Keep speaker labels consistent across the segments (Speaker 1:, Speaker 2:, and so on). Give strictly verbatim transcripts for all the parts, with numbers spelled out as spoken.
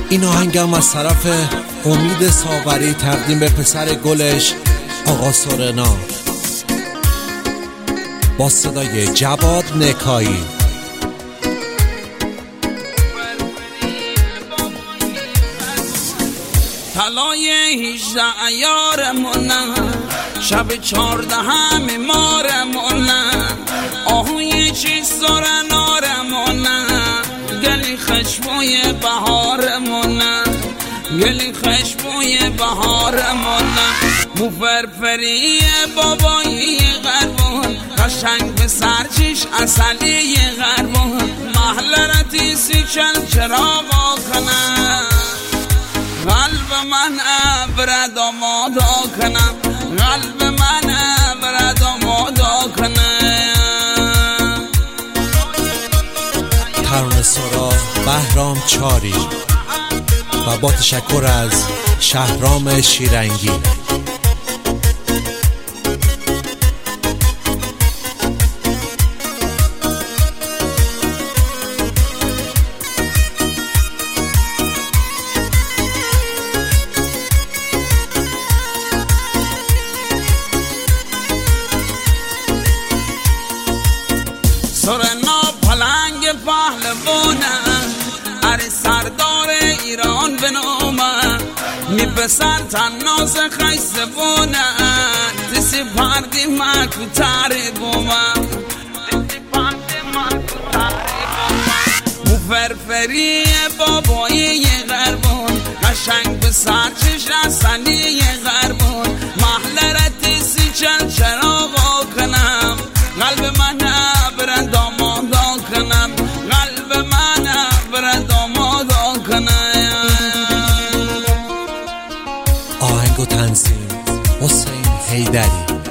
Speaker 1: این آهنگم از طرف امید ساغری تقدیم به پسر گلش آقا سورنا با صدای جواد نکایی.
Speaker 2: طلای هجده عیارمونن، شب چهاردهم مارمونن، آهوی چی سورنارمونن، گلی خشبوی بهارمونن، گلی خشبوی بهارمونن، مو فرفری بابایی غربون، قشنگ به سرچش اصلی غربون، محل رتیسی چل چراغا کنن، قلب من برد آمادا کنم، قلب من برد آمادا کنم.
Speaker 1: ترانه سرا بهرام چاری و با تشکر از شهرام شیرنگی.
Speaker 2: سورنا پلنگ پهلوانه، اره سردار ایران به نامه، می پسر تناز خیسته بونه، تسی پردی مکو تاری بومه، تسی پردی مکو تاری بومه، مو فرفری بابایی غربون، قشنگ به سرچش اصلی غربون، محل رتیسی چل چراغا کنم، قلب من برد آمادا کنم، قلب من برد آمادا کنم.
Speaker 1: آهنگ و تنظیم حسین حیدری.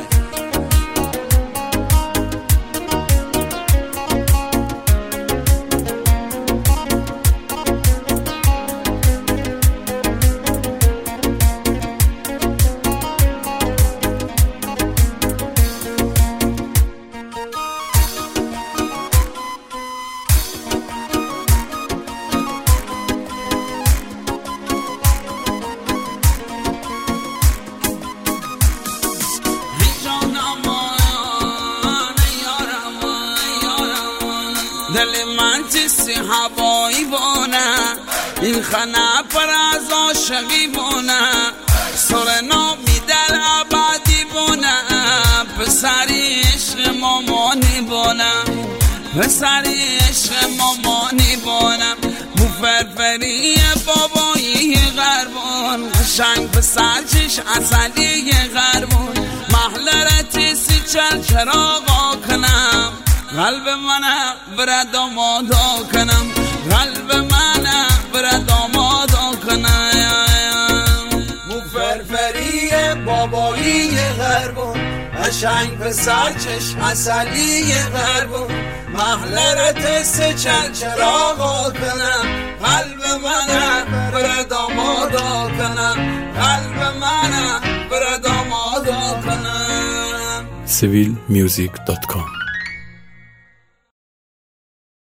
Speaker 2: دل من تیسی هوایی بونه، این خانه پر از عاشقی بونه، سورنا می دل عبادی بونه، پسری عشق مامانی بونه، پسری عشق مامانی بونه، مو فرفری بابایی غربون، قشنگ پسر چش اصلی غربون، محل رتیسی چل چراغا کنم، قلب من برد آمادا کنم، قلب من برد آمادا کنم.
Speaker 3: مو فرفری بابایی غربون، قشنگ پسر چشم اصلی غربون، محل رتس چل چراغا کنم، قلب من برد آمادا کنم، قلب من برد آمادا کنم.
Speaker 4: سیویل میوزیک دات کام